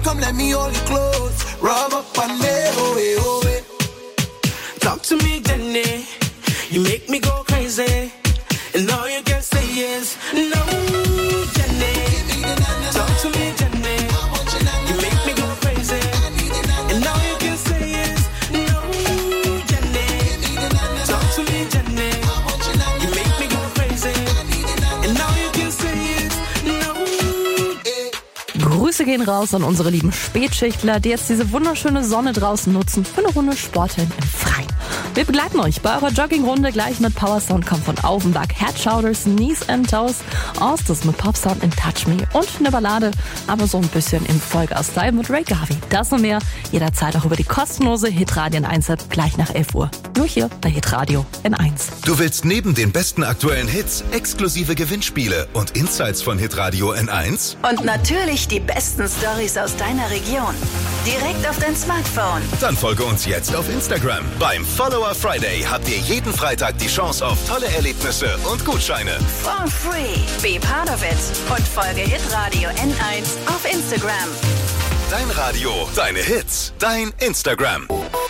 come let me hold you close. Rub up and lay, oh, eh, oh, eh. Talk to me, Jenny. You make me go crazy. And all you can say is no, Jenny. Talk to me, Jenny. You make me go crazy. And all you can say is no, Jenny. Talk to me, Jenny. You make me go crazy. And all you can say is no. Grüße gehen raus an unsere lieben Spätschichtler, die jetzt diese wunderschöne Sonne draußen nutzen für eine Runde Sporteln im Freien. Wir begleiten euch bei eurer Joggingrunde gleich mit Power Sound kommt von Aufenberg, Head, Shoulders, Knees and Toes, Ostis mit Pop Sound in Touch Me und eine Ballade, aber so ein bisschen im Vollgas-Style mit Ray Garvey. Das und mehr jederzeit auch über die kostenlose Hitradio N1-App gleich nach 11 Uhr. Nur hier bei Hitradio N1. Du willst neben den besten aktuellen Hits exklusive Gewinnspiele und Insights von Hitradio N1? Und natürlich die besten Storys aus deiner Region. Direkt auf dein Smartphone. Dann folge uns jetzt auf Instagram. Beim Follower Friday habt ihr jeden Freitag die Chance auf tolle Erlebnisse und Gutscheine. For free. Be part of it. Und folge Hitradio N1 auf Instagram. Dein Radio, deine Hits, dein Instagram.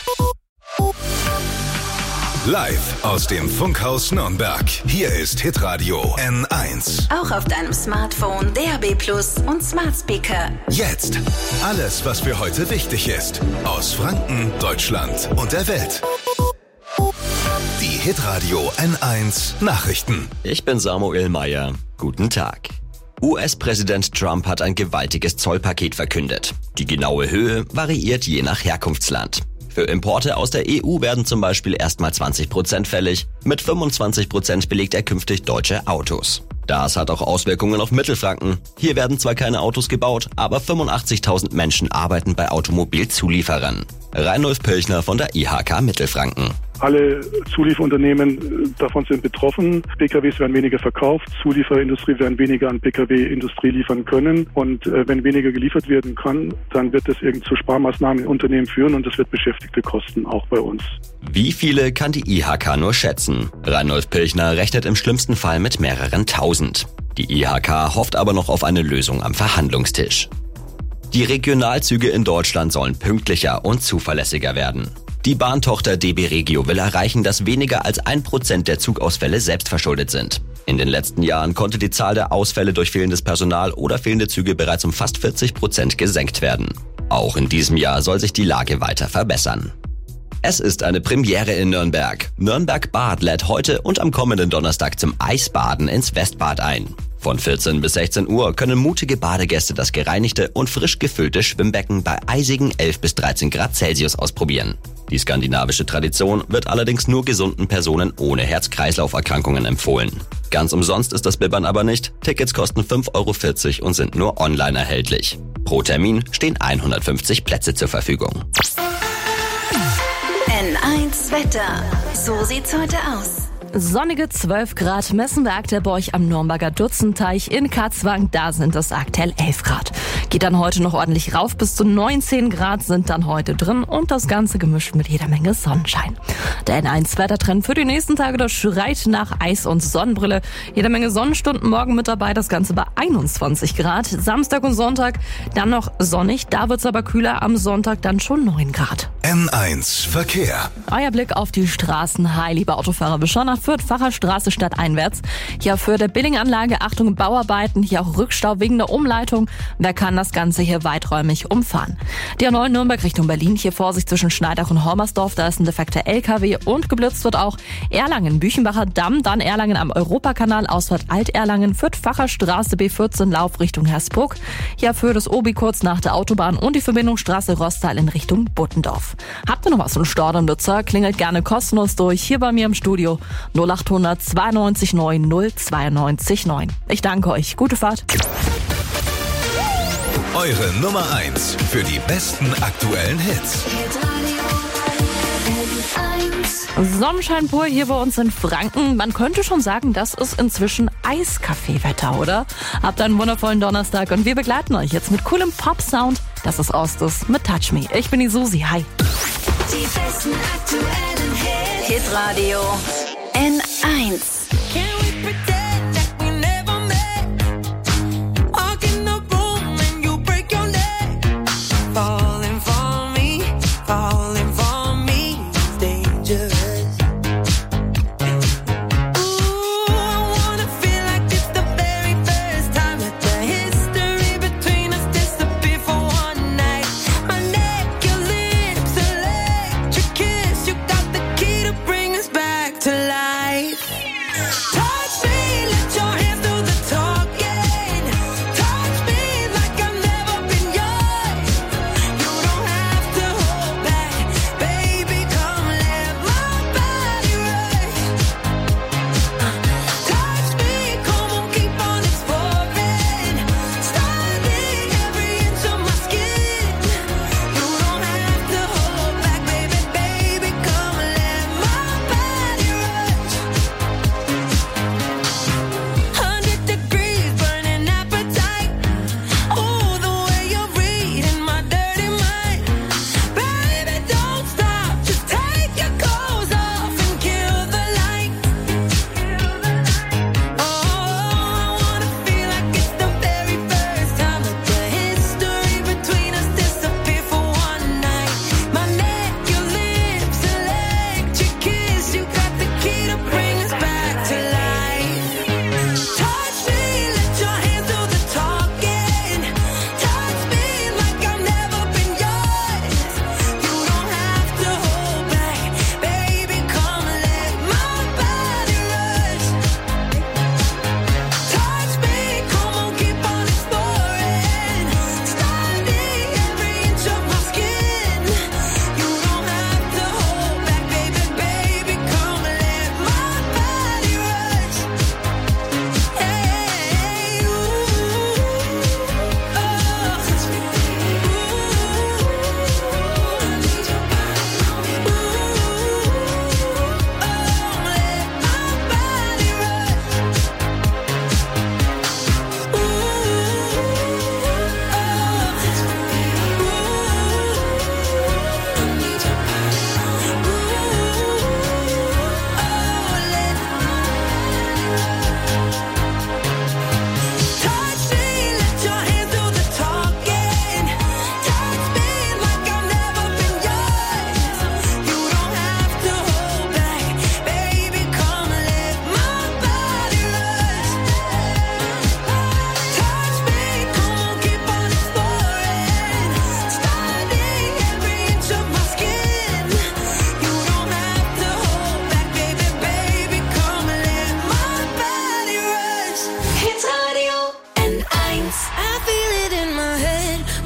Live aus dem Funkhaus Nürnberg. Hier ist Hitradio N1. Auch auf deinem Smartphone, DAB+ und Smart Speaker. Jetzt alles, was für heute wichtig ist. Aus Franken, Deutschland und der Welt. Die Hitradio N1 Nachrichten. Ich bin Samuel Meyer. Guten Tag. US-Präsident Trump hat ein gewaltiges Zollpaket verkündet. Die genaue Höhe variiert je nach Herkunftsland. Für Importe aus der EU werden zum Beispiel erstmal 20% fällig. Mit 25% belegt er künftig deutsche Autos. Das hat auch Auswirkungen auf Mittelfranken. Hier werden zwar keine Autos gebaut, aber 85.000 Menschen arbeiten bei Automobilzulieferern. Reinulf Pilchner von der IHK Mittelfranken. Alle Zulieferunternehmen davon sind betroffen. PKWs werden weniger verkauft, Zulieferindustrie werden weniger an PKW-Industrie liefern können. Und wenn weniger geliefert werden kann, dann wird das zu Sparmaßnahmen in Unternehmen führen und das wird Beschäftigte kosten, auch bei uns. Wie viele kann die IHK nur schätzen? Reinulf Pilchner rechnet im schlimmsten Fall mit mehreren Tausend. Die IHK hofft aber noch auf eine Lösung am Verhandlungstisch. Die Regionalzüge in Deutschland sollen pünktlicher und zuverlässiger werden. Die Bahntochter DB Regio will erreichen, dass weniger als 1% der Zugausfälle selbstverschuldet sind. In den letzten Jahren konnte die Zahl der Ausfälle durch fehlendes Personal oder fehlende Züge bereits um fast 40% gesenkt werden. Auch in diesem Jahr soll sich die Lage weiter verbessern. Es ist eine Premiere in Nürnberg. Nürnberg Bad lädt heute und am kommenden Donnerstag zum Eisbaden ins Westbad ein. Von 14 bis 16 Uhr können mutige Badegäste das gereinigte und frisch gefüllte Schwimmbecken bei eisigen 11 bis 13 Grad Celsius ausprobieren. Die skandinavische Tradition wird allerdings nur gesunden Personen ohne Herz-Kreislauf-Erkrankungen empfohlen. Ganz umsonst ist das Bibbern aber nicht. Tickets kosten 5,40 € und sind nur online erhältlich. Pro Termin stehen 150 Plätze zur Verfügung. N1 Wetter. So sieht's heute aus. Sonnige 12 Grad messen wir aktuell bei euch am Nürnberger Dutzenteich. In Katzwang, da sind es aktuell 11 Grad. Geht dann heute noch ordentlich rauf, bis zu 19 Grad sind dann heute drin und das Ganze gemischt mit jeder Menge Sonnenschein. Der N1-Wettertrend für die nächsten Tage, das schreit nach Eis und Sonnenbrille. Jede Menge Sonnenstunden morgen mit dabei, das Ganze bei 21 Grad. Samstag und Sonntag dann noch sonnig, da wird's aber kühler, am Sonntag dann schon 9 Grad. N1 Verkehr. Euer Blick auf die Straßen. Hi, liebe Autofahrer, wir schauen nach Fürth, Facherstraße stadteinwärts. Hier für der Billinganlage, Achtung, Bauarbeiten, hier auch Rückstau wegen der Umleitung. Wer kann das Ganze hier weiträumig umfahren? Die A9 Nürnberg Richtung Berlin, hier Vorsicht zwischen Schneidach und Hormersdorf, da ist ein defekter LKW und geblitzt wird auch Erlangen, Büchenbacher Damm, dann Erlangen am Europakanal, Ausfahrt Alt-Erlangen, Fürth, Facherstraße B14, Lauf Richtung Hersbruck. Hier für das Obi kurz nach der Autobahn und die Verbindungsstraße Rostal in Richtung Buttendorf. Habt ihr noch was von Staudamm-Nutzer? Klingelt gerne kostenlos durch, hier bei mir im Studio 0800 92 9 092 9. Ich danke euch. Gute Fahrt. Eure Nummer 1 für die besten aktuellen Hits. Sonnenschein pur hier bei uns in Franken. Man könnte schon sagen, das ist inzwischen Eiskaffeewetter, oder? Habt einen wundervollen Donnerstag und wir begleiten euch jetzt mit coolem Pop-Sound. Das ist Ostis mit Touch Me. Ich bin die Susi. Hi. Die besten aktuellen Hits. Hitradio N1.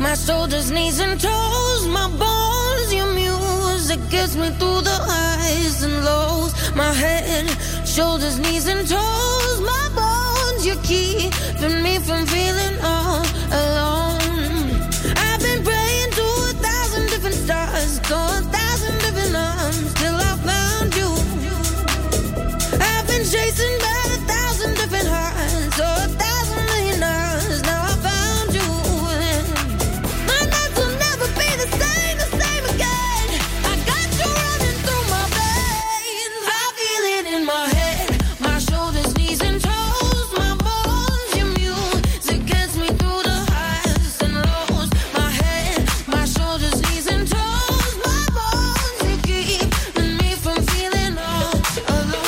my shoulders, knees and toes, my bones, your music gets me through the highs and lows. My head, shoulders, knees and toes, my bones, you're keeping me from feeling all alone. I've been praying to 1,000 different stars, to 1,000 different arms, till I found you. I've been chasing by 1,000 different hearts, so 1,000 million hours. Now I found you. My nights will never be the same again. I got you running through my veins. I feel it in my head, my shoulders, knees and toes, my bones, your music gets me through the highs and lows. My head, my shoulders, knees and toes, my bones, you keeping me from feeling all alone.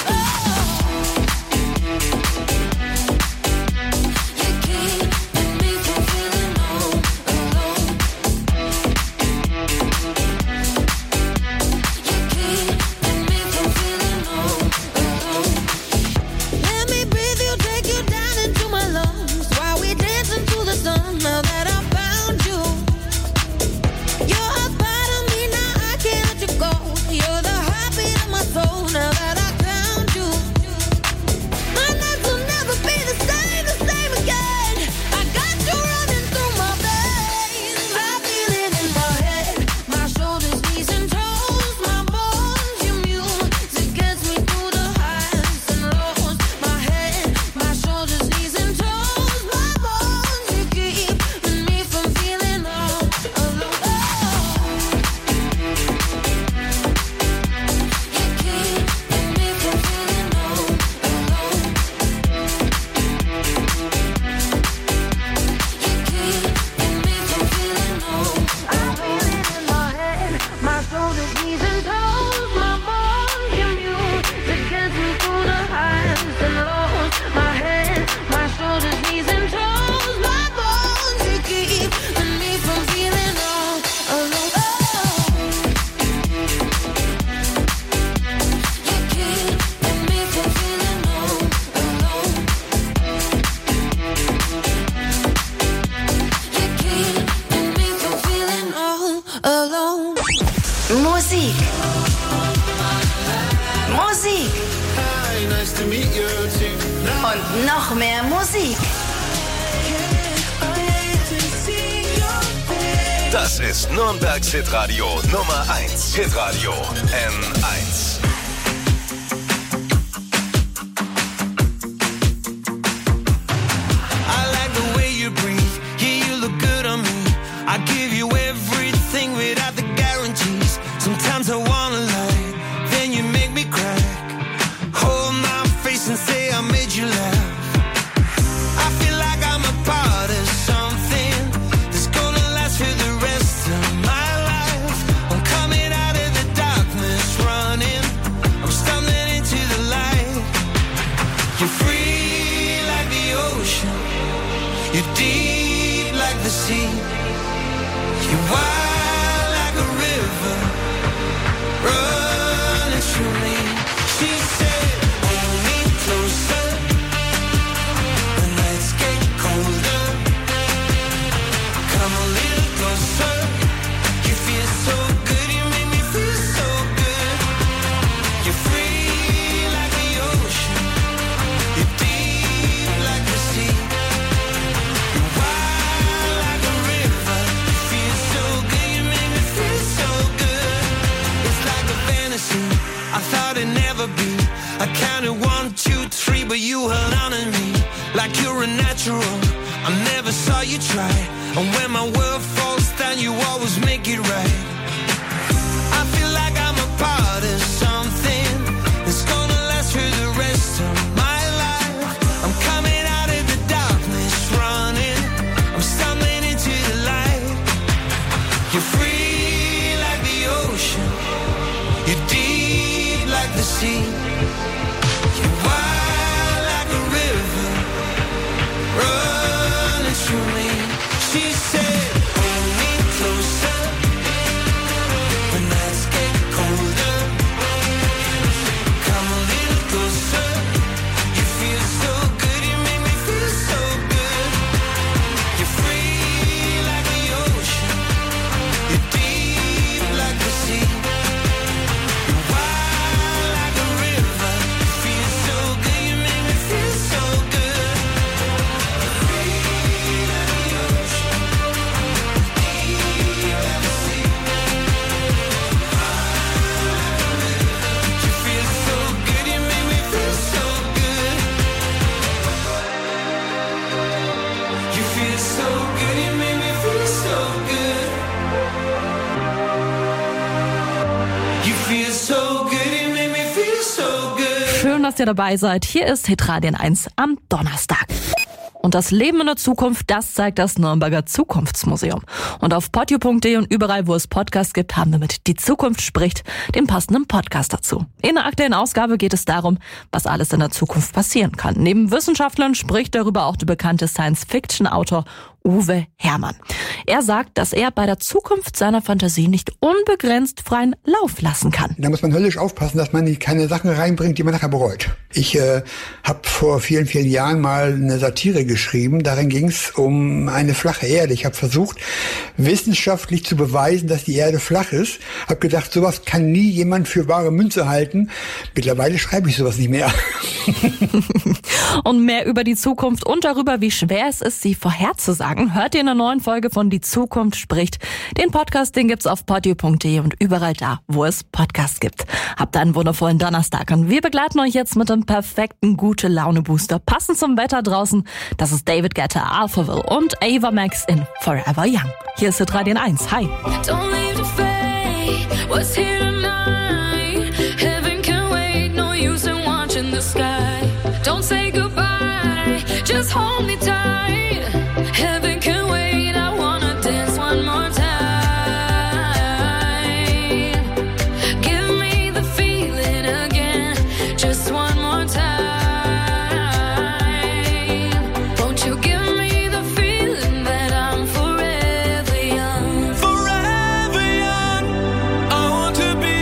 Let me breathe you, take you down into my lungs while we dance into the sun. Now that I found you, you're a part of me. Now I can't let you go. You're the heartbeat of my soul. Now that I found you, my nights will never be the same again. I got you running through my veins. I feel it in my head, my shoulders, knees and toes, my bones, your music gets me through the highs and lows. My head, my shoulders, knees and toes, my bones, you keeping me from feeling all alone. Musik. Musik. Und noch mehr Musik. Das ist Nürnbergs Hitradio Nummer 1. Hitradio N1. I like the way you breathe. Yeah, you look good on me. I give you everything without the guarantees. Sometimes I wanna lie, then you make me cry. Hold my face and say I made you laugh. I feel like I'm a part of something that's gonna last for the rest of my life. I'm coming out of the darkness, running. I'm stumbling into the light. You're free like the ocean. You're deep like the sea. You're wild like a river running through me. She said, hold me closer. The nights get colder. Come a little closer. You feel so good. You make me feel so good. You're free like the ocean. You're deep like the sea. You're wild like a river. You feel so good. You make me feel so good. It's like a fantasy I thought it'd never be. I counted 1, 2, 3, but you held on to me like you're a natural. I never saw you try, and when my world falls down, you always make it right. I feel like I'm a part of something that's gonna last for the rest of my life. I'm coming out of the darkness, running. I'm stumbling into the light. You're free like the ocean. You're deep like the sea. You're wild like a river running through me. She said, hold me closer. dass ihr dabei seid. Hier ist Hitradio N1 am Donnerstag. Und das Leben in der Zukunft, das zeigt das Nürnberger Zukunftsmuseum. Und auf podio.de und überall, wo es Podcasts gibt, haben wir mit Die Zukunft spricht den passenden Podcast dazu. In der aktuellen Ausgabe geht es darum, was alles in der Zukunft passieren kann. Neben Wissenschaftlern spricht darüber auch der bekannte Science-Fiction-Autor Uwe Herrmann. Er sagt, dass er bei der Zukunft seiner Fantasie nicht unbegrenzt freien Lauf lassen kann. Da muss man höllisch aufpassen, dass man keine Sachen reinbringt, die man nachher bereut. Ich habe vor vielen, vielen Jahren mal eine Satire geschrieben. Darin ging es um eine flache Erde. Ich habe versucht, wissenschaftlich zu beweisen, dass die Erde flach ist. Habe gedacht, sowas kann nie jemand für wahre Münze halten. Mittlerweile schreibe ich sowas nicht mehr. Und mehr über die Zukunft und darüber, wie schwer es ist, sie vorherzusagen, hört ihr in einer neuen Folge von Die Zukunft spricht. Den Podcast, den gibt's auf podio.de und überall da, wo es Podcasts gibt. Habt einen wundervollen Donnerstag und wir begleiten euch jetzt mit einem perfekten Gute-Laune-Booster. Passend zum Wetter draußen, das ist David Guetta, Alphaville und Ava Max in Forever Young. Hier ist Hitradio N1. Hi. Don't leave the fate, what's here tonight? Heaven can wait, no use in watching the sky. Don't say goodbye, just hold me tight. Heaven can wait, I wanna dance one more time. Give me the feeling again, just one more time. Won't you give me the feeling that I'm forever young? Forever young, I want to be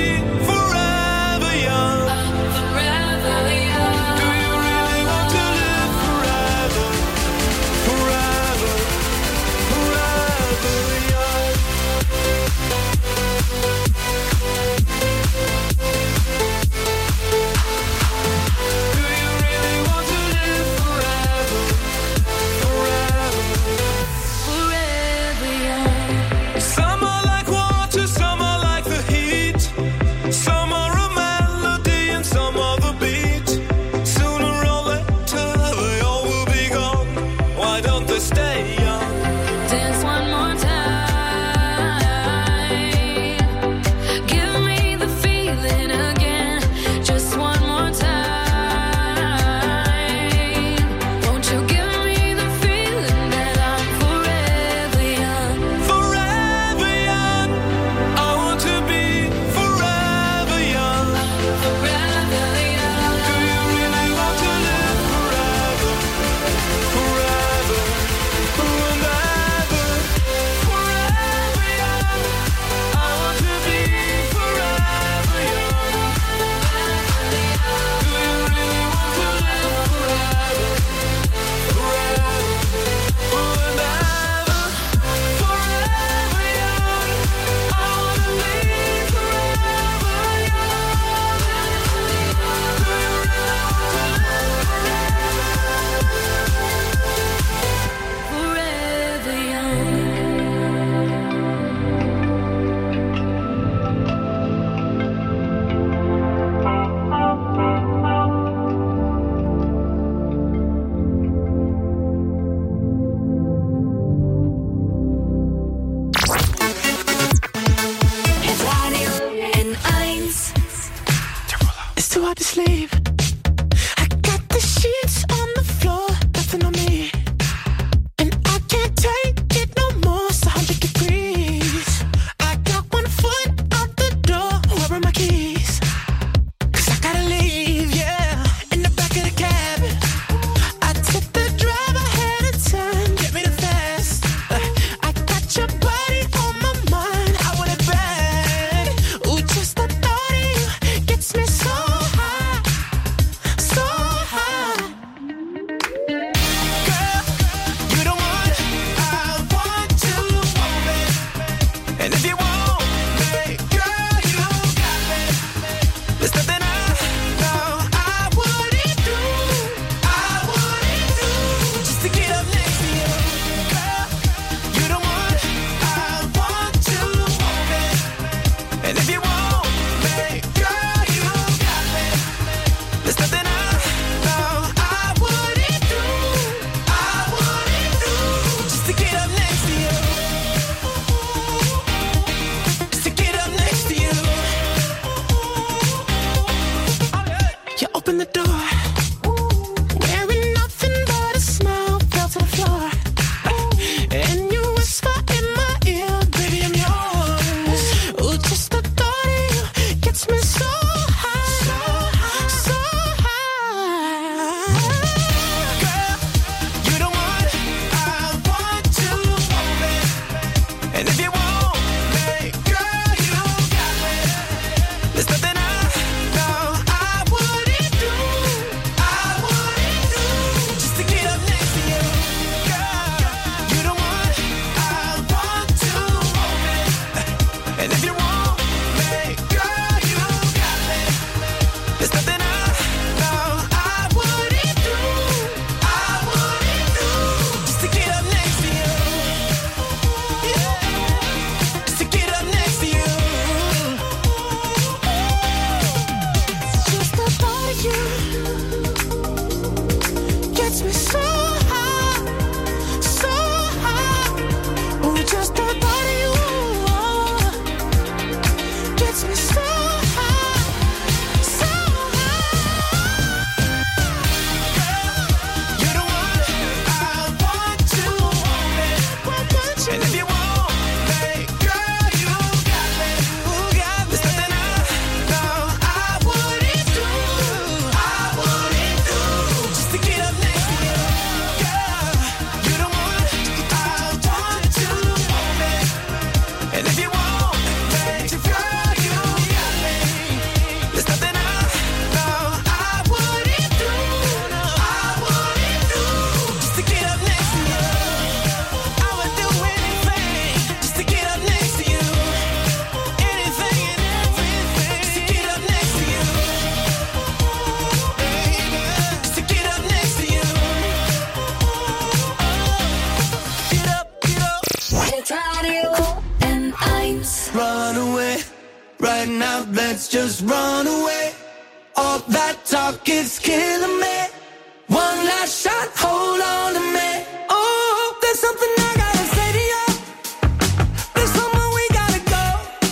Hitradio N1. Run away, right now let's just run away. All that talk is killing me. One last shot, hold on to me. Oh, there's something I gotta say to you. There's somewhere we gotta go.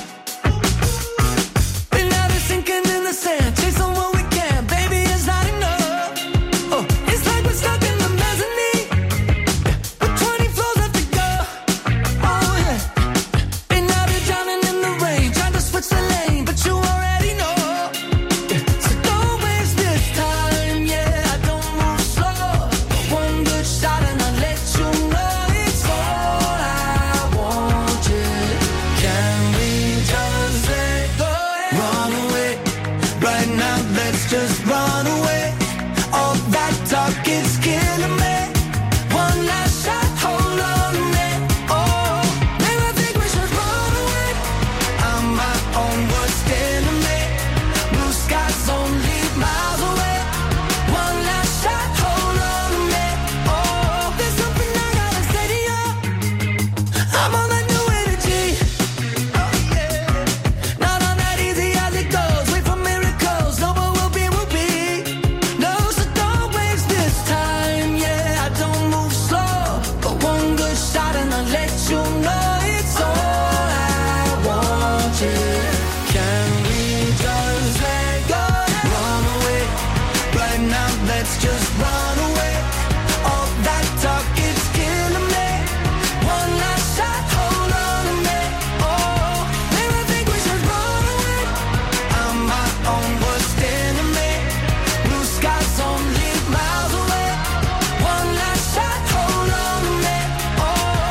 Been out of sinking in the sand, chasing what we can. Baby, it's not enough. Oh, it's like we're stuck in the mezzanine with 20 floors left to go. Oh yeah. Been out here drowning in the rain, trying to switch the lane, but you already know. So don't waste this time, yeah. I don't move slow. One good shot and I'll let you know it's all I want. Yeah. Can we just let go? Run away, right now let's just run away. All that talk is killing me. One last shot, hold on to me. Oh, maybe I think we should run away. I'm my own worst enemy. Blue skies only miles away. One last shot, hold on to me. Oh, there's something I gotta say to you. I'm on that new energy. Oh yeah, not on that easy as it goes. Wait for miracles. No, what will be will be. No, so don't waste this time. Yeah, I don't move slow, but one good shot and I'll let you know it's all I want. Yeah, can we just let go? Run away, right now let's just run away. All that talk is killing me. One last shot, hold on to me. Oh, maybe I think we should run away. I'm my own worst enemy. Blue skies only miles away. One last shot, hold on to me. Oh,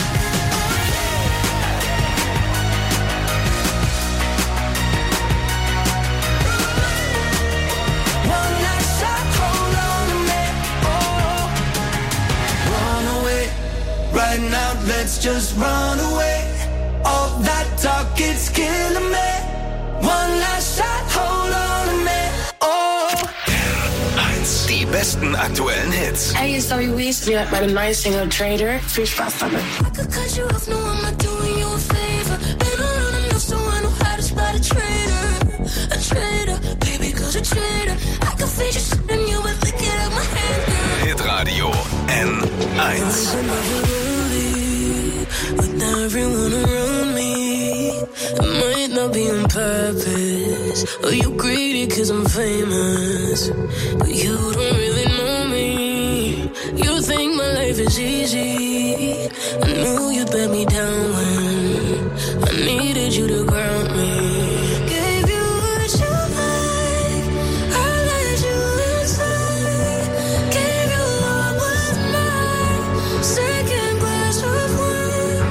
one last shot, hold on to me. Oh, run away, right now let's just run away. All that talk is killing me. One last shot, hold on to me. Oh, Die besten aktuellen Hits. Hey, it's Zoe Wees. Je hebt bij de nice single Trader. Veel spaß damit. I could cut you off, no, I'm not doing you a favor. Been around enough so I know how to spot a traitor. A traitor, baby, cause a traitor. I can feel you shitting you with lick it out my hand, girl. Hitradio N1. With everyone around me, it might not be on purpose. Or you greedy cause I'm famous, but you don't really know me. You think my life is easy. I knew you'd let me down when I needed you to ground me. Gave you what you like, I let you inside. Gave you what was mine, second glass of wine.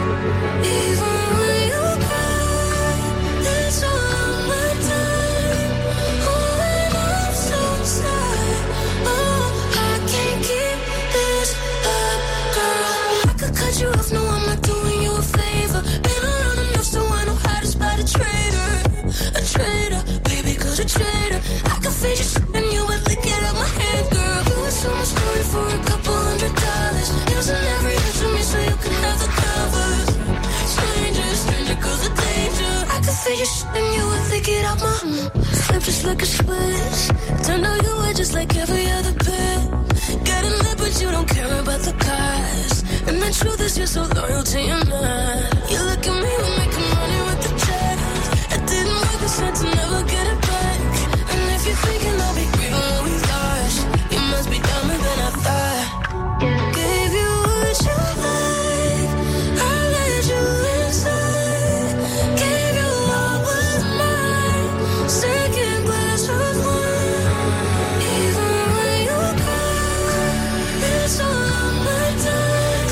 Even when you cry, it's all my time. Oh, and I'm so sad. Oh, I can't keep this up, girl. I could cut you off, no, I'm not doing you a favor. Been around enough so I know how to spot a traitor. A traitor, baby, cause a traitor. I can feel you shitting you with lick it out my hand, girl. You were so much story for a couple $100. Using every inch of me so you can have the covers. Stranger, stranger, cause the danger. I can feel you shitting you with lick it out my flip just like a switch. Turned out you were just like every other pair. Got a lip but you don't care about the cost. And the truth is you're so loyal to your man. You look at me, we're making money with the checks. It didn't work, I said to never get it back. And if you're thinking I'll be grieving when we lost, you must be dumber than I thought. Gave you what you like, I let you inside. Gave you what was mine, second glass of wine. Even when you cry, it's all on my time.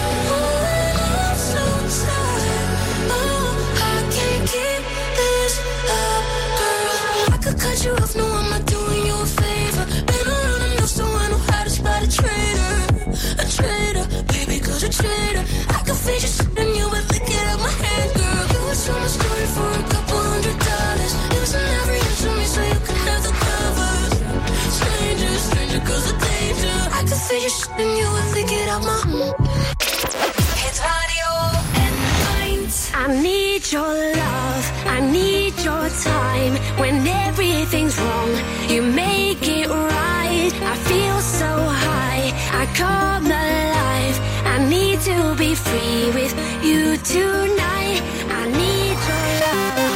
Oh, and I'm so sad. Oh, I can't keep this up, girl. I could cut you off, no, I'm not doing you a favor. Been around enough so I know how to spot a traitor. A traitor, baby, cause a traitor. I can feel you shitting you with lick it out my hand, girl. You were so much story for a couple $100. Using every inch of me so you can have the covers. Stranger, stranger, cause the danger. I can feel you shitting you with lick it out my Hitradio your love, I need your time. When everything's wrong, you make it right. I feel so high, I come alive. I need to be free with you tonight. I need your love.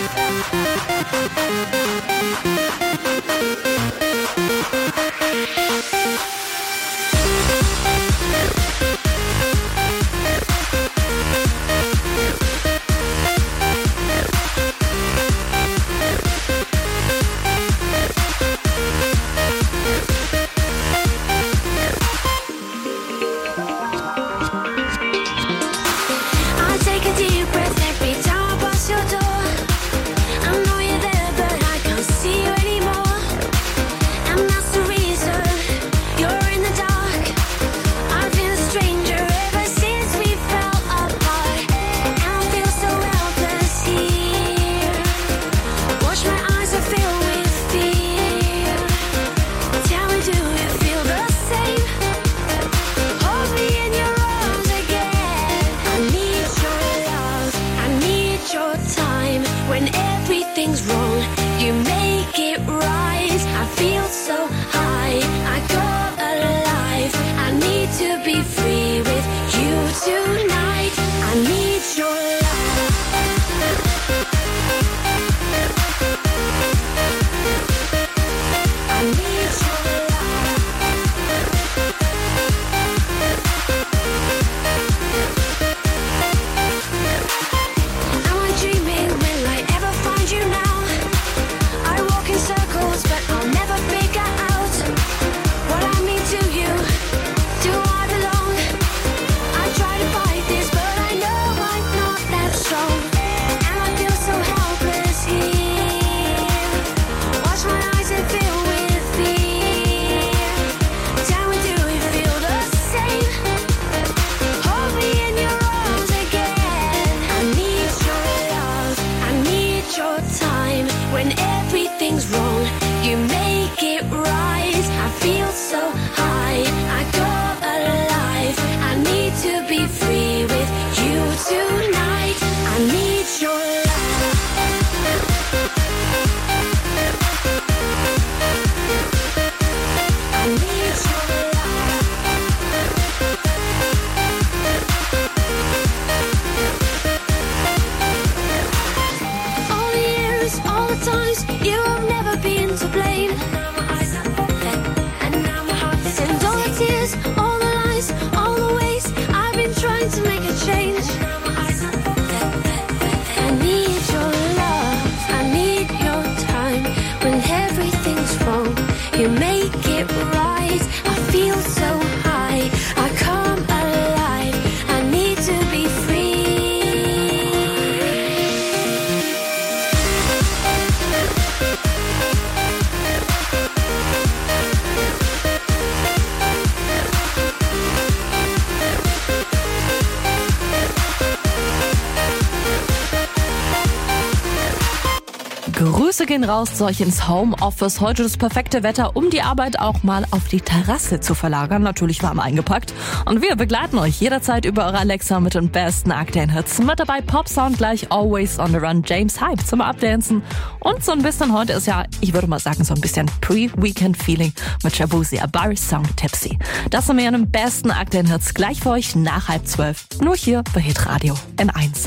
Grüße gehen raus zu euch ins Homeoffice. Heute das perfekte Wetter, um die Arbeit auch mal auf die Terrasse zu verlagern. Natürlich warm eingepackt. Und wir begleiten euch jederzeit über eure Alexa mit den besten aktuellen Hits. Mit dabei Pop-Sound gleich Always on the Run, James Hype zum Updancen. Und so ein bisschen heute ist ja, ich würde mal sagen, so ein bisschen Pre-Weekend-Feeling mit Shabuzi, A Barry's Song Tipsy. Das sind wir in den besten aktuellen Hits gleich für euch nach 11:30. Nur hier bei Hitradio N1.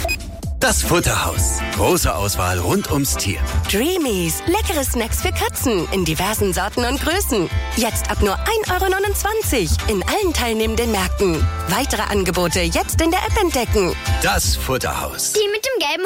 Das Futterhaus. Große Auswahl rund ums Tier. Dreamies. Leckere Snacks für Katzen in diversen Sorten und Größen. Jetzt ab nur 1,29 € in allen teilnehmenden Märkten. Weitere Angebote jetzt in der App entdecken. Das Futterhaus. Die mit dem gelben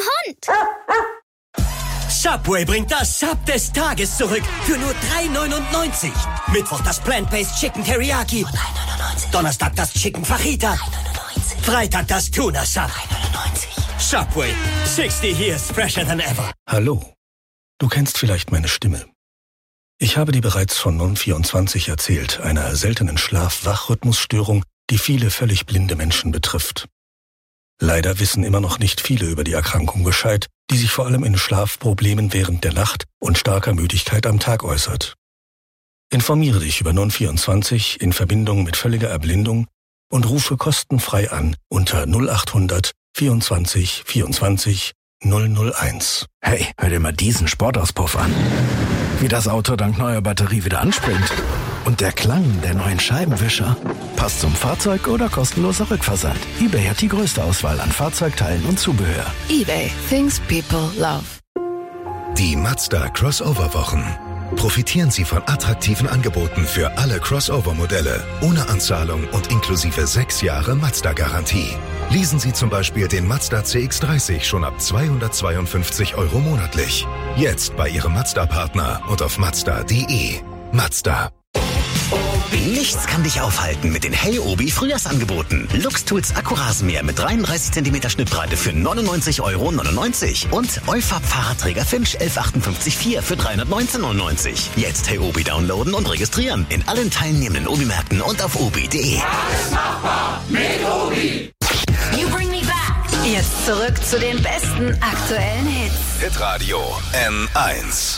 Hund. Subway bringt das Sub des Tages zurück für nur 3,99 €. Mittwoch das Plant-Based Chicken Teriyaki. Nur 3,99 €. Donnerstag das Chicken Fajita. 3,99 €. Freitag das Tuna Sub. 3,99 €. Subway, 60 years fresher than ever. Hallo, du kennst vielleicht meine Stimme. Ich habe dir bereits von Non24 erzählt, einer seltenen Schlaf-Wach-Rhythmusstörung, die viele völlig blinde Menschen betrifft. Leider wissen immer noch nicht viele über die Erkrankung Bescheid, die sich vor allem in Schlafproblemen während der Nacht und starker Müdigkeit am Tag äußert. Informiere dich über Non24 in Verbindung mit völliger Erblindung und rufe kostenfrei an unter 0800 24 24 001. Hey, hör dir mal diesen Sportauspuff an. Wie das Auto dank neuer Batterie wieder anspringt. Und der Klang der neuen Scheibenwischer. Passt zum Fahrzeug oder kostenloser Rückversand. eBay hat die größte Auswahl an Fahrzeugteilen und Zubehör. eBay. Things people love. Die Mazda Crossover-Wochen. Profitieren Sie von attraktiven Angeboten für alle Crossover-Modelle, ohne Anzahlung und inklusive 6 Jahre Mazda-Garantie. Leasen Sie zum Beispiel den Mazda CX-30 schon ab 252 € monatlich. Jetzt bei Ihrem Mazda-Partner und auf Mazda.de. Mazda. Nichts kann dich aufhalten mit den Hey Obi Frühjahrsangeboten. Luxtools Akkurasenmäher mit 33 cm Schnittbreite für 99,99 € und Eufab Fahrradträger Finch 1158/4 für 319,99 €. Jetzt Hey Obi downloaden und registrieren in allen teilnehmenden Obi-Märkten und auf obi.de. Alles machbar mit Obi. You bring me back. Jetzt zurück zu den besten aktuellen Hits. Hitradio N1.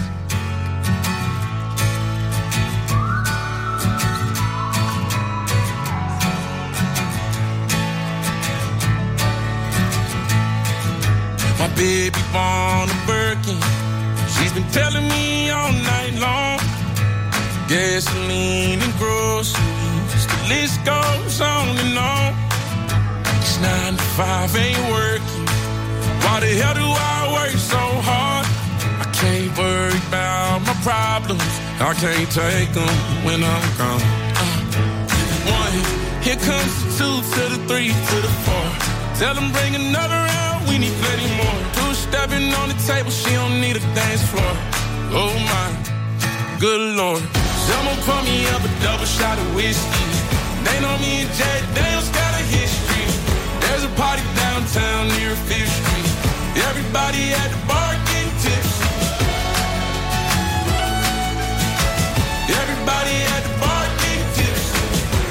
My baby born a Birkin. She's been telling me all night long. Gasoline and groceries, the list goes on and on. It's 9 to 5, ain't working. Why the hell do I work so hard? I can't worry about my problems. I can't take them when I'm gone. 1, here comes the 2 to the 3 to the 4. Tell them bring another round, we need plenty more. 2 stepping on the table, she don't need a dance floor. Oh my, good Lord. Someone pour me up a double shot of whiskey. They know me and Jack Daniels got a history. There's a party downtown near 5th Street. Everybody at the bar getting tipsy. Everybody at the bar getting tipsy.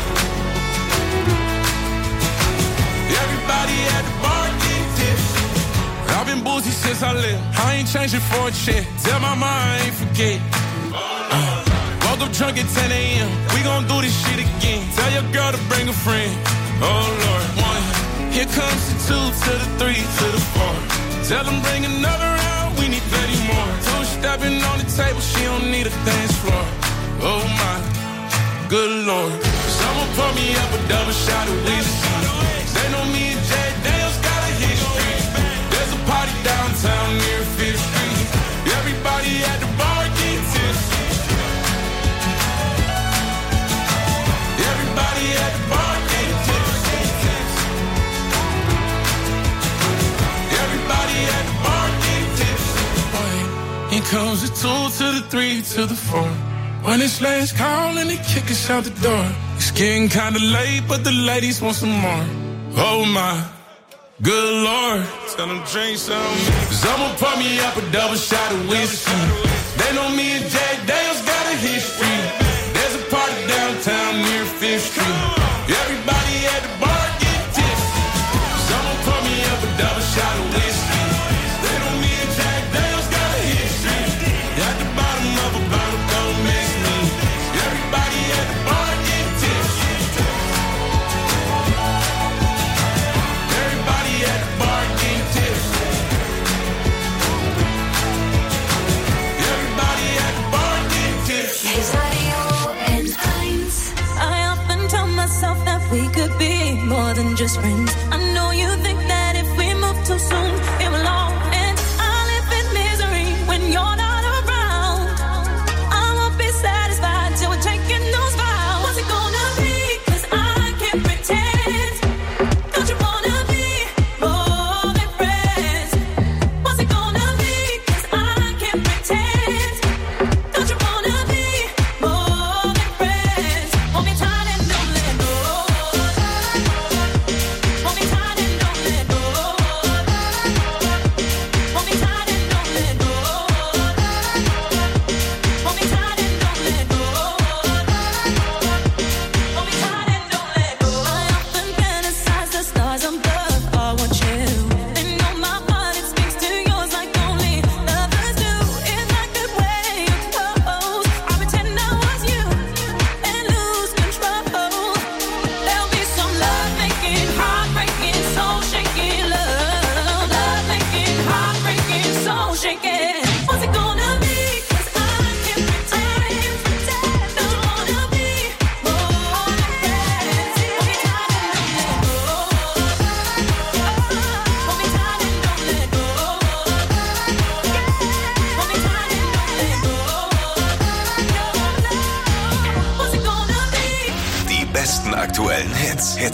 Everybody at the bar getting tipsy. I've been boozy since I left. I ain't changing for a check. Tell my mom I ain't forget. Woke up drunk at 10 a.m. We gon' do this shit again. Tell your girl to bring a friend. Oh Lord. 1, here comes the 2 to the 3 to the 4. Tell them bring another round, we need plenty more. 2 stepping on the table, she don't need a dance floor. Oh my, good Lord. Someone pour me up a double shot of whiskey. They know me and Jack Daniels got a history. There's a party downtown near 5th Street. Everybody at the bar getting tipsy. Everybody at the bar getting tipsy. Everybody at the bar getting tipsy. Here comes the 2 to the 3 to the 4. When it's last call and they kick us out the door. It's getting kinda late, but the ladies want some more. Oh my, good Lord. Tell them drink some. Someone pour me up a double shot of whiskey. They know me and Jack Daniels got a history. There's a party downtown near 5th Street. Everybody at the bar get tipsy. Someone pour me up a double shot of whiskey. They know me and Jack Daniels got a history. At the bottom of a bottle, don't miss me. Everybody at the bar get tipsy. Everybody at the bar get tipsy. Everybody at the bar get tipsy.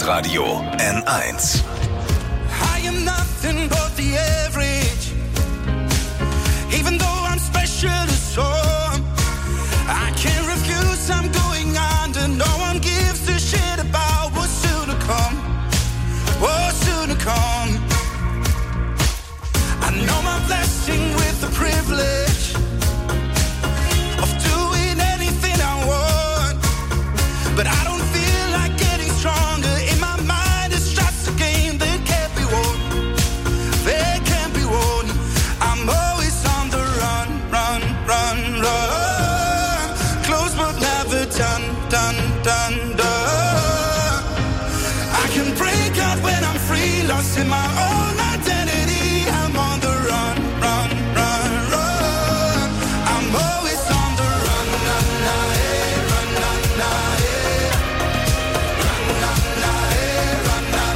Hitradio N1. I am nothing but the average. Even though I'm special to some, I can't refuse, I'm going under. No one gives a shit about what's soon to come. What's soon to come. I know my blessing with the privilege of doing anything I want, but I don't feel like getting stronger. In my mind it's just a game that can't be won. They can't be won. I'm always on the run, run, run, run. Close but never done, done, done, done. I can break out when I'm free, lost in my own identity. I'm on the run, run, run, run. I'm always on the run, run, run, run, run, run, run, run, run, run,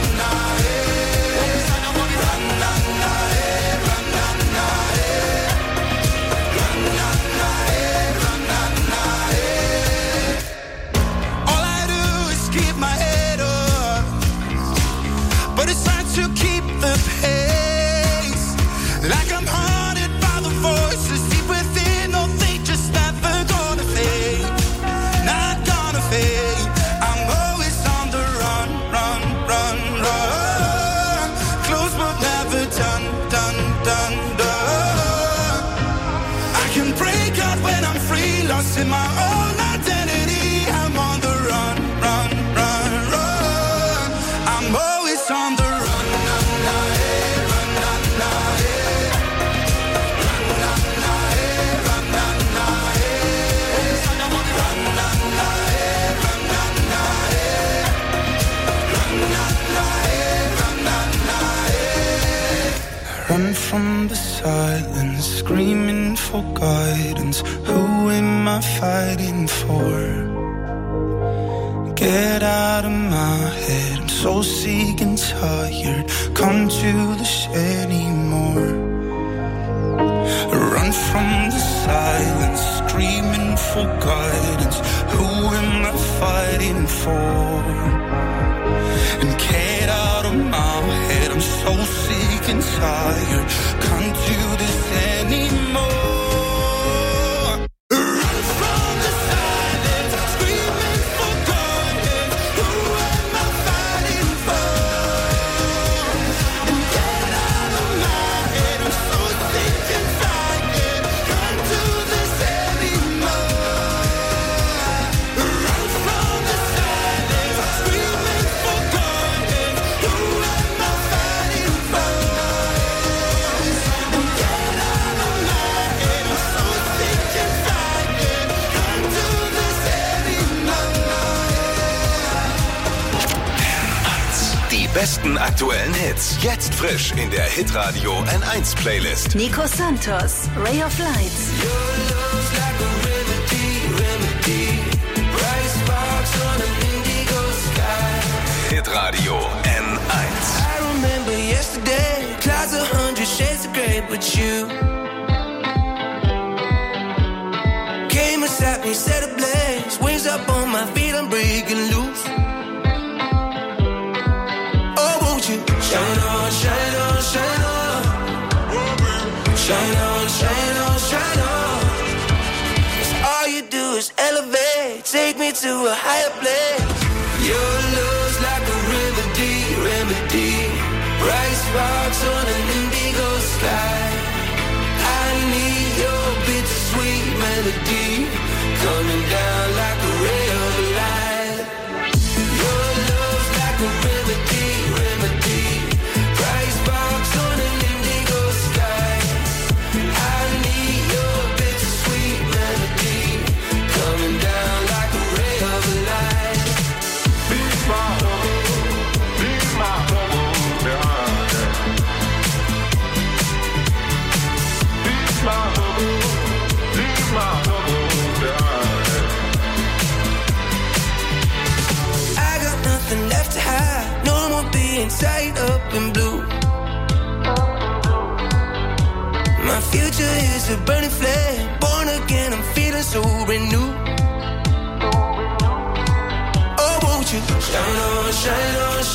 all I do is keep my head up, but it's hard to keep the pace. Like I'm haunted by the voices deep within. No, they just never gonna fade. Not gonna fade. I'm always on the run, run, run, run. Close but never done, done, done, done. I can break out when I'm free, lost in my own identity. I'm on the run, run, run, run. I'm always on the run, run, run, run, run, run, run, run, run, run from the silence, screaming for guidance. Who am I fighting for? Get out of my head, I'm so sick and tired. Come to this anymore. Run from the silence, screaming for guidance. Who am I fighting for? And get out of my head, I'm so sick and tired. Can't do this anymore. Run from the silence, screaming for guidance. Who am I fighting for? And get out of my head, I'm so sick and tired. Can't do this anymore. Run from the silence, screaming for guidance. Who am I fighting for? And get out of my head, I'm so sick and tired. Can't do this anymore. Die besten aktuellen Hits. Jetzt frisch in der Hitradio N1 Playlist. Nico Santos, Ray of Lights. Hitradio N1. I remember yesterday, clouds 100 shades of grey, but you came and sat me, set ablaze, wings up on my feet, I'm breaking loose. Oh, won't you shine on, shine on, shine on, shine on, shine on, shine on. 'Cause all you do is elevate, take me to a higher place. Your love's like a remedy, bright sparks on an indigo sky. I need your bittersweet melody, coming down like a ray of light. Your love's like a remedy, bright sparks on an indigo sky. I need your bittersweet melody, coming down like a ray of light. Be my I got nothing left to hide, no more being tied up in blue. My future is a burning flame, born again, I'm feeling so renewed. Oh, won't you shine on, shine on,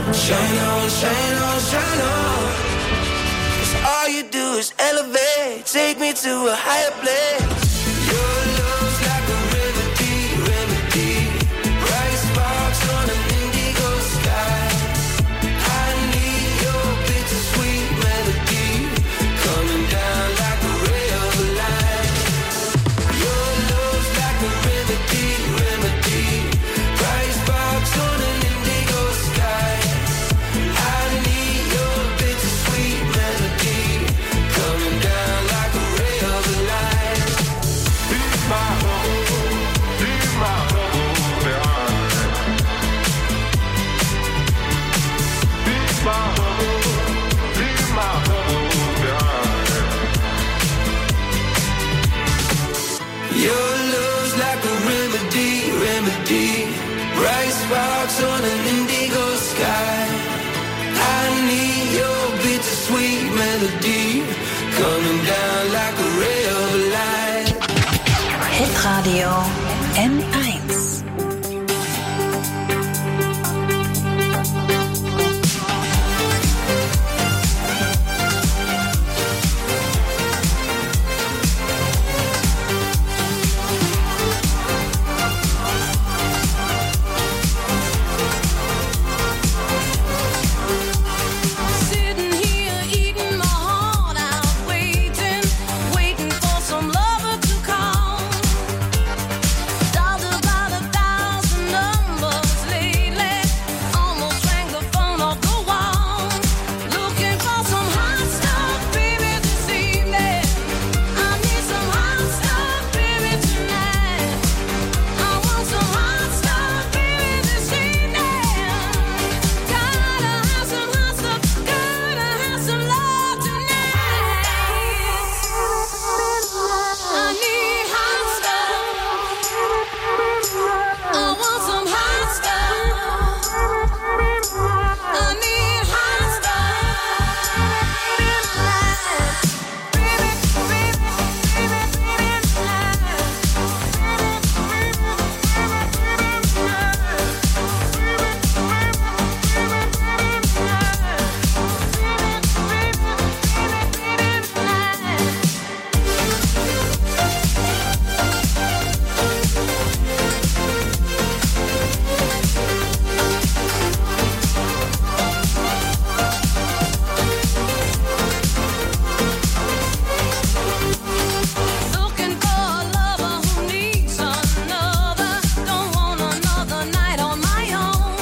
Shine on, shine on, shine on. 'Cause all you do is elevate, take me to a higher place. Your love's like a remedy, remedy. Bright sparks on an indigo sky. I need your bittersweet melody, coming down like a ray of light. Your love's like a remedy, remedy. Bright sparks on an indigo sky. I need your bittersweet melody, coming down like a ray of light. Be my bubble behind. Be my bubble behind. Your love's like a remedy, remedy. Bright sparks on an indigo sky. I need your bittersweet melody, coming down like a ray of light. Hitradio N1. Sitting here eating my heart out, waiting for some lover to come. Dialed about 1,000 numbers lately, almost rang the phone off the wall. Looking for some hot stuff, baby, this evening. I need some hot stuff, baby, tonight. I want some hot stuff, baby, this evening. Gotta have some hot stuff, gotta have some love tonight. I need hot stuff. I want some hot stuff. I need hot Looking for a lover who needs another. Don't want another night on my own.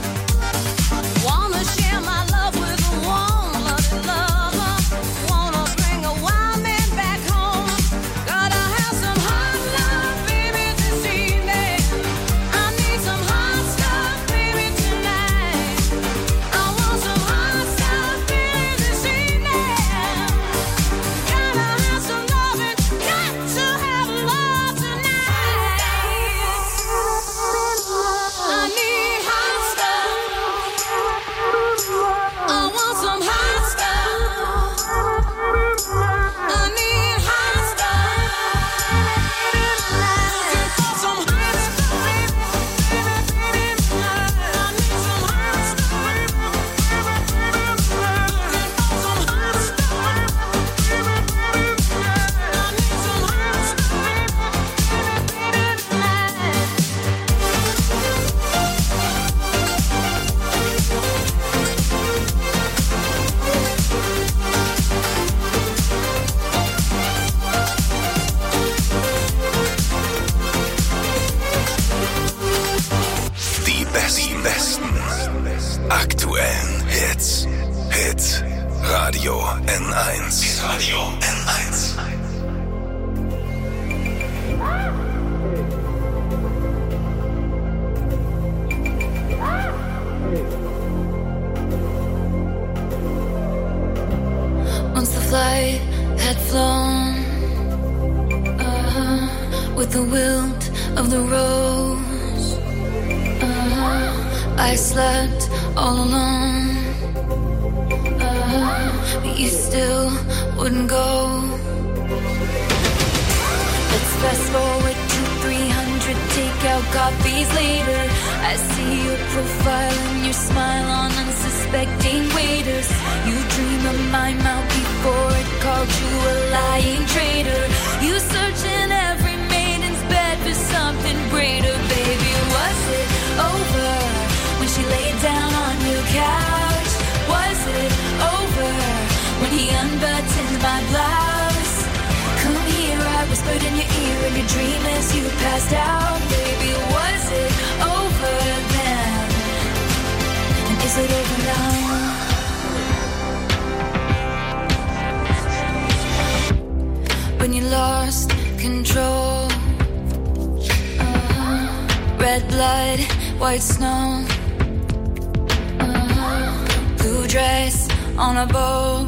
Wanna share my love with a warm-blooded lover. Wanna bring a wild man back home. Gotta have some hot love, baby, this evening. I need some hot stuff, baby, tonight. I want some hot stuff, baby, this evening. Gotta have some loving, got to have love tonight. I need hot stuff. I want some hot stuff. I need hot stuff. Looking for some hot stuff, baby, baby, tonight. I need some hot stuff, baby, looking for some hot stuff, baby, tonight. I need some hot stuff, baby, tonight. Die besten aktuellen Hits. Hit Radio N1. Hit Radio N1. Once the flight had flown, with the wilt of the rose, I slept all alone, but you still wouldn't go. Let's fast forward to 300 takeout coffees later. I see your profile and your smile on in your dream as you passed out. Baby, was it over then? And is it over now? When you lost control, red blood, white snow, blue dress on a bow.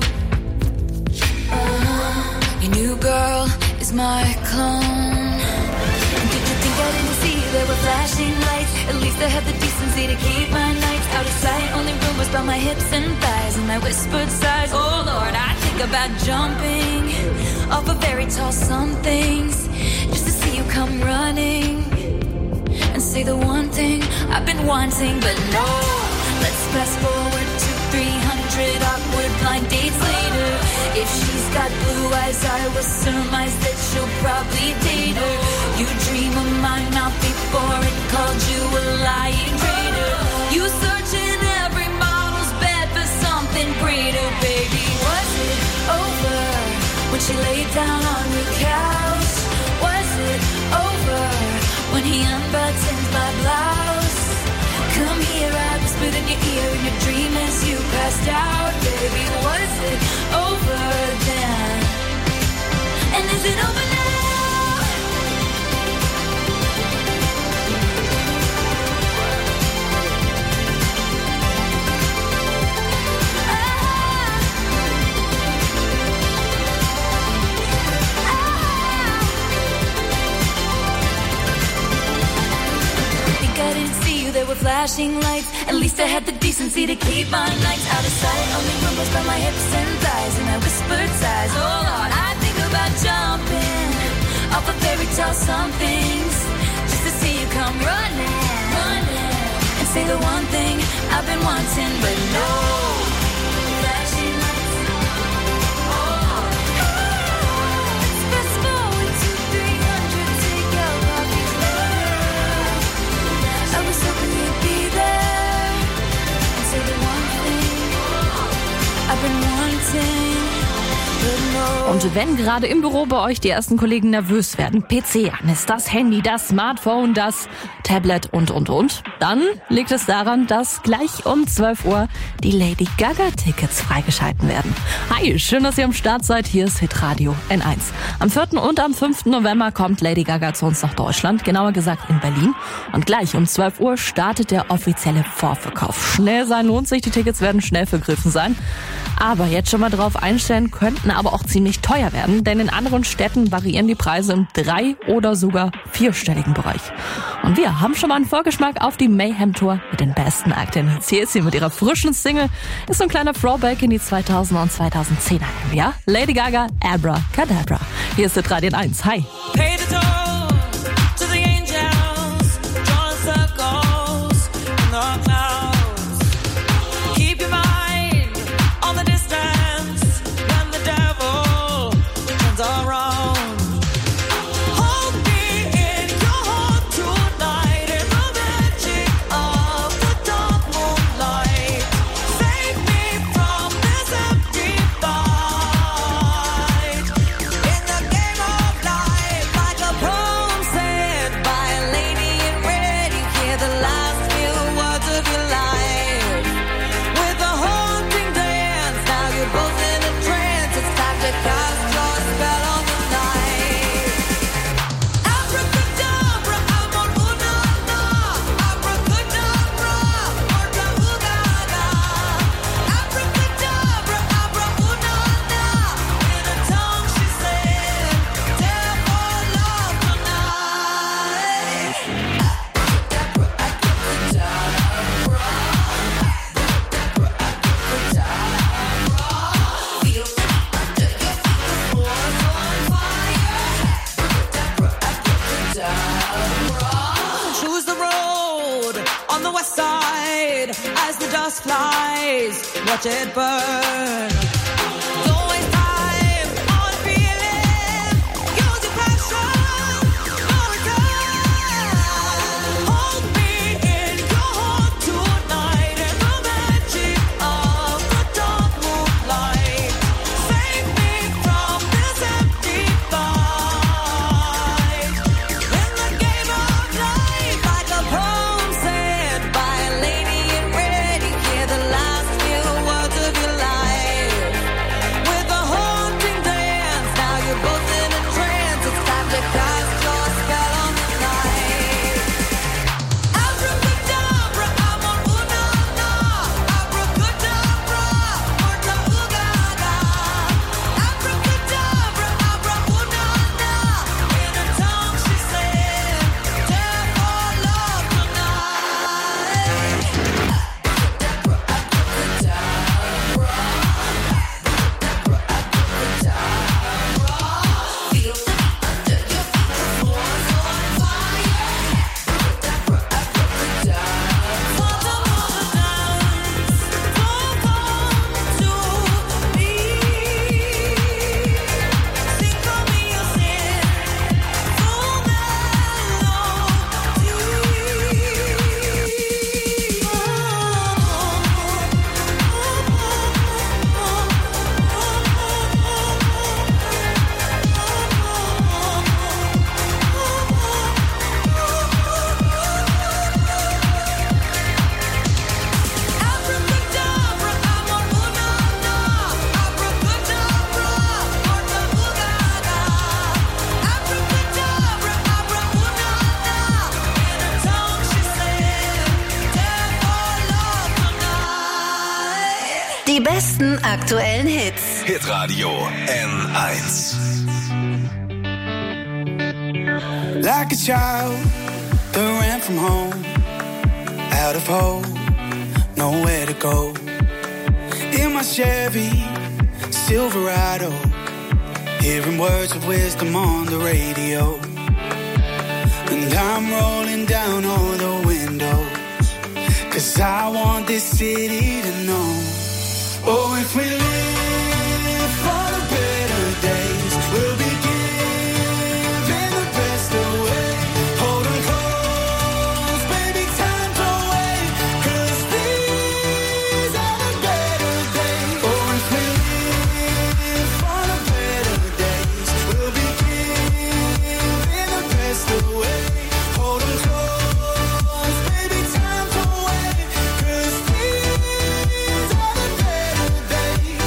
Your new girl is my clone. And did you think I didn't see there were flashing lights? At least I had the decency to keep my nights out of sight. Only rumors about my hips and thighs and my whispered sighs. Oh Lord, I think about jumping off of very tall somethings just to see you come running and say the one thing I've been wanting. But no, let's fast forward to 300 awkward blind dates later. If she's got blue eyes, I will surmise that she'll probably date her. You dream of my mouth before it called you a lying traitor. You search in every model's bed for something greater. Baby, was it over when she laid down on your couch? Was it over when he unbuttoned my blouse? Come here, I whispered in your ear in your dream as you passed out. Baby, was it over then? And is it over now? There were flashing lights. At least I had the decency to keep my nights out of sight. Only rumors about my hips and thighs and my whispered sighs. Oh Lord, I think about jumping off of fairy tale somethings just to see you come running and say the one thing I've been wanting. But no flashing lights. Oh, let's fast forward to 300 to go off each other. I was hoping you'd be there and say the one thing I've been wanting, but no. Und wenn gerade im Büro bei euch die ersten Kollegen nervös werden, PC an ist, das Handy, das Smartphone, das Tablet und, dann liegt es daran, dass gleich um 12 Uhr die Lady Gaga-Tickets freigeschalten werden. Hi, schön, dass ihr am Start seid. Hier ist Hitradio N1. Am 4. und am 5. November kommt Lady Gaga zu uns nach Deutschland, genauer gesagt in Berlin. Und gleich um 12 Uhr startet der offizielle Vorverkauf. Schnell sein lohnt sich, die Tickets werden schnell vergriffen sein. Aber jetzt schon mal drauf einstellen, könnten aber auch ziemlich teuer werden, denn in anderen Städten variieren die Preise im 3- oder sogar 4-stelligen Bereich. Und wir haben schon mal einen Vorgeschmack auf die Mayhem-Tour mit den besten Act-In-Hits. Hier ist sie mit ihrer frischen Single. Ist so ein kleiner Throwback in die 2000er und 2010er. Ja, Lady Gaga, Abracadabra. Hier ist Hitradio N1. Hi. Pay the toll to the angels, drawing circles in the clouds. Keep your mind on the distance when the devil turns around. Hold me in your heart tonight in the magic of the dark moonlight. Save me from this empty fight in the game of life, like a poem said by a lady in red. You hear the last few words of your life with a haunting dance. Now you're both in a trance. It's time to cast your spell on the night. Abracadabra, amor una na. Abracadabra, orca ugaga. Abracadabra, abra una na. In a tongue she said, therefore love tonight. Feel under your feet, the floor's on fire. Choose the road on the west side as the dust flies. Watch it burn. Don't waste time on feeling. Use your passion for return. Hold me in your heart tonight in the magic of the dark moonlight. Save me from this empty fight Die besten aktuellen Hits. Hitradio N1. Like a child that ran from home, out of hope, nowhere to go. In my Chevy Silverado, hearing words of wisdom on the radio. And I'm rolling down all the windows, 'cause I want this city to know. Oh, if we live for the better days, we'll be giving the best away. Hold 'em close, baby, time don't wait, 'cause these are the better days. Oh, if we live for the better days, we'll be giving the best away. Hold 'em close, baby, time don't wait, 'cause these are the better days.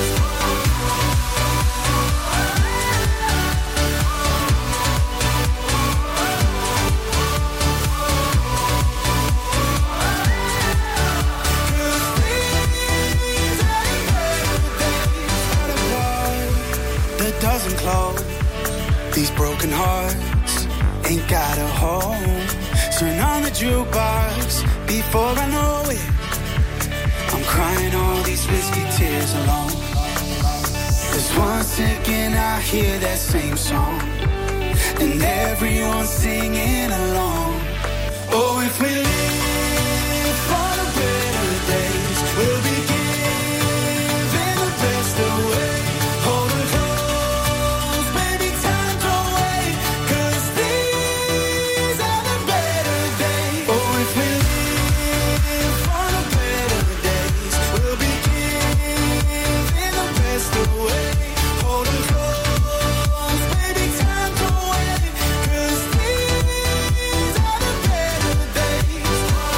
That doesn't close. These broken hearts ain't got a home. Turn on the jukebox before I know it. I'm crying all these whiskey tears alone. 'Cause once again I hear that same song, and everyone's singing along. Oh, if we live for the better days, we'll be giving the best away. Hold 'em close, baby, time don't wait, 'cause these are the better days. Oh, if we live for the better days, we'll be giving the best away. Hold 'em close, baby, time don't wait, 'cause these are the better days.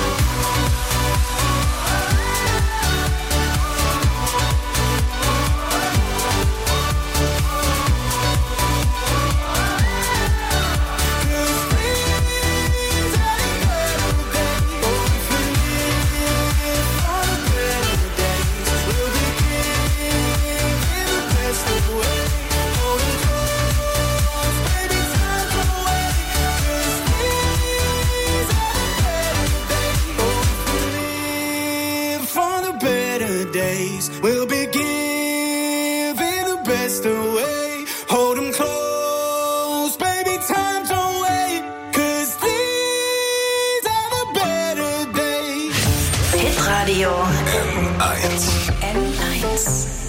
For the better days, we'll be giving the best away. Hold 'em close, baby, time don't wait, 'cause these are the better days. Hitradio N1. N1.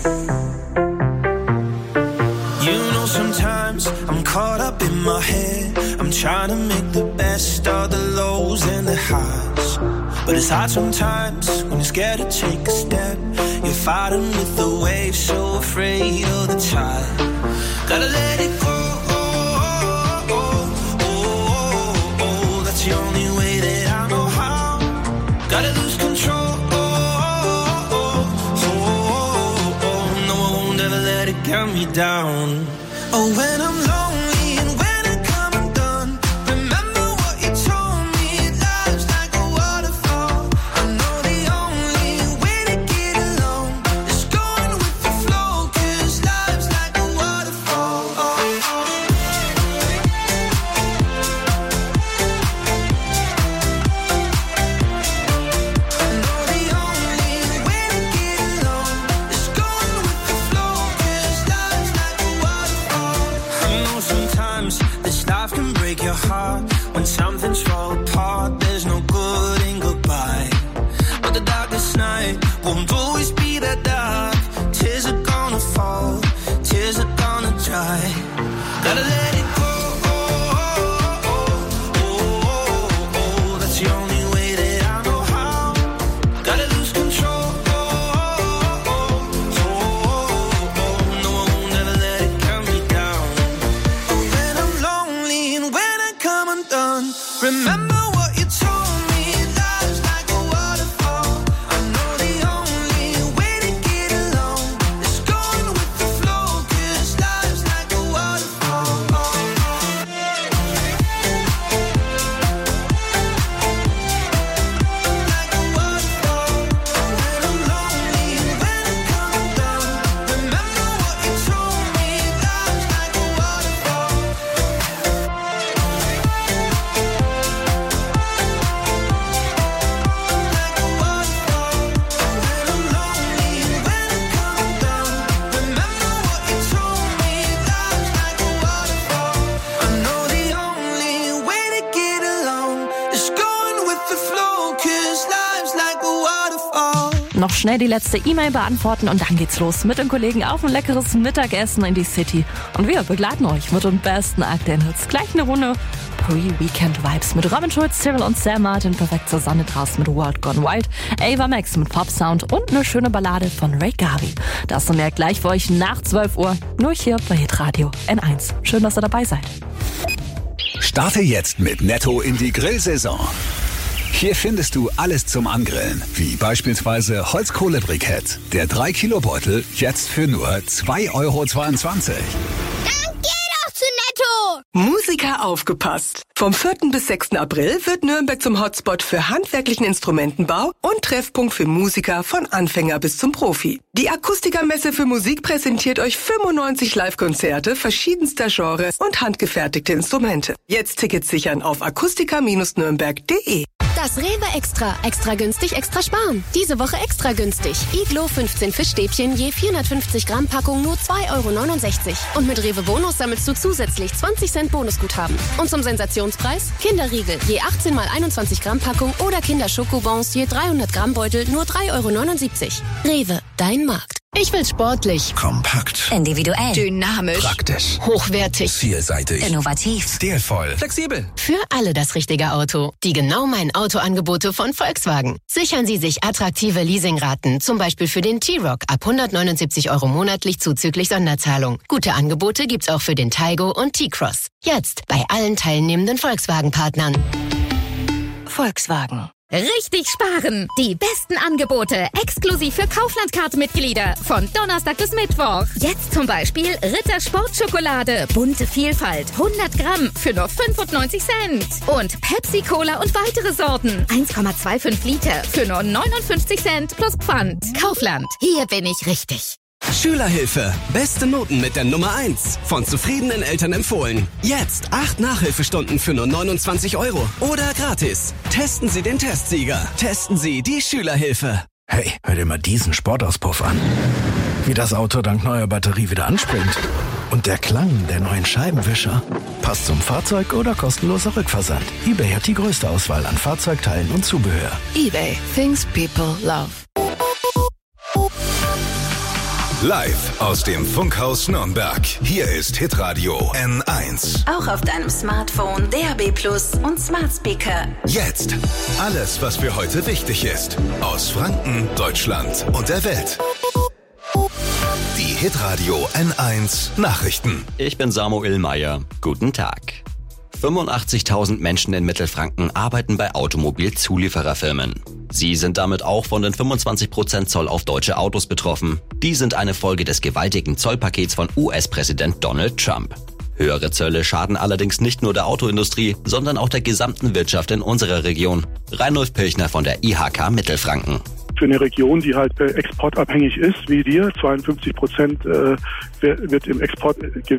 You know, sometimes I'm caught up in my head. I'm trying to make the best of the lows and the highs. But it's hard sometimes when you're scared to take a step. You're fighting with the waves, so afraid of the tide. Gotta let it go. That's the only way that I know how. Gotta lose control. No, I won't ever let it get me down. Oh, when I'm lonely and when I come undone, remember what you told me. Life's like a waterfall. I know the only way to get along is going with the flow, 'cause life's like a waterfall. I know the only way to get along is going with the flow, 'cause life's like a waterfall. I know sometimes this life can break your heart. When something's fall apart, there's no good in goodbye. But the darkest night won't always be that dark. Tears are gonna fall, tears are gonna dry. Gotta let it go. That's the only way that I know how. Gotta lose control. No, I won't ever let it get me down. When I'm lonely and when I come undone, remember what you told me. Life's like a waterfall. I know the only way to get along is going with the flow, 'cause life's like a waterfall. schnell die letzte E-Mail beantworten und dann geht's los mit den Kollegen auf ein leckeres Mittagessen in die City. Und wir begleiten euch mit den besten aktuellen Hits. Gleich eine Runde Pre-Weekend-Vibes mit Robin Schulz, Cyril und Sam Martin. Perfekt zur Sonne draußen mit World Gone Wild. Ava Max mit Pop-Sound und eine schöne Ballade von Ray Garvey. Das und mehr gleich für euch nach 12 Uhr. Nur hier bei Hitradio N1. Schön, dass ihr dabei seid. Starte jetzt mit Netto in die Grillsaison. Hier findest du alles zum Angrillen, wie beispielsweise Holzkohlebrikett. Der 3-Kilo-Beutel jetzt für nur 2,22 Euro. Musiker aufgepasst! Vom 4. bis 6. April wird Nürnberg zum Hotspot für handwerklichen Instrumentenbau und Treffpunkt für Musiker von Anfänger bis zum Profi. Die Akustikermesse für Musik präsentiert euch 95 Live-Konzerte verschiedenster Genres und handgefertigte Instrumente. Jetzt Tickets sichern auf akustiker-nürnberg.de. Das Rewe Extra. Extra günstig, extra sparen. Diese Woche extra günstig. Iglo 15 Fischstäbchen je 450 Gramm Packung nur 2,69 Euro. Und mit Rewe Bonus sammelst du zusätzlich 20 Cent Bonusguthaben. Und zum Sensationspreis Kinderriegel je 18 mal 21 Gramm Packung oder Kinderschokobons je 300 Gramm Beutel nur 3,79 Euro. Rewe, dein Markt. Ich will sportlich, kompakt, individuell, dynamisch, praktisch, hochwertig, vielseitig, innovativ, stilvoll, flexibel. Für alle das richtige Auto. Die genau meinen Autoangebote von Volkswagen. Sichern Sie sich attraktive Leasingraten, zum Beispiel für den T-Roc ab 179 Euro monatlich zuzüglich Sonderzahlung. Gute Angebote gibt's auch für den Taigo und T-Cross. Jetzt bei allen teilnehmenden Volkswagen-Partnern. Volkswagen. Richtig sparen! Die besten Angebote exklusiv für Kaufland-Card-Mitglieder von Donnerstag bis Mittwoch. Jetzt zum Beispiel Ritter Sportschokolade, bunte Vielfalt, 100 Gramm für nur 95 Cent. Und Pepsi Cola und weitere Sorten, 1,25 Liter für nur 59 Cent plus Pfand. Kaufland, hier bin ich richtig. Schülerhilfe. Beste Noten mit der Nummer 1. Von zufriedenen Eltern empfohlen. Jetzt 8 Nachhilfestunden für nur 29 Euro. Oder gratis. Testen Sie den Testsieger. Testen Sie die Schülerhilfe. Hey, hör dir mal diesen Sportauspuff an. Wie das Auto dank neuer Batterie wieder anspringt. Und der Klang der neuen Scheibenwischer. Passt zum Fahrzeug oder kostenloser Rückversand. eBay hat die größte Auswahl an Fahrzeugteilen und Zubehör. eBay. Things people love. Live aus dem Funkhaus Nürnberg. Hier ist Hitradio N1. Auch auf deinem Smartphone, DAB+ und Smart Speaker. Jetzt alles, was für heute wichtig ist. Aus Franken, Deutschland und der Welt. Die Hitradio N1 Nachrichten. Ich bin Samuel Meyer. Guten Tag. 85.000 Menschen in Mittelfranken arbeiten bei Automobilzuliefererfirmen. Sie sind damit auch von den 25% Zoll auf deutsche Autos betroffen. Die sind eine Folge des gewaltigen Zollpakets von US-Präsident Donald Trump. Höhere Zölle schaden allerdings nicht nur der Autoindustrie, sondern auch der gesamten Wirtschaft in unserer Region. Reinulf Pilchner von der IHK Mittelfranken. Für eine Region, die halt exportabhängig ist, wie wir, 52% wird im Export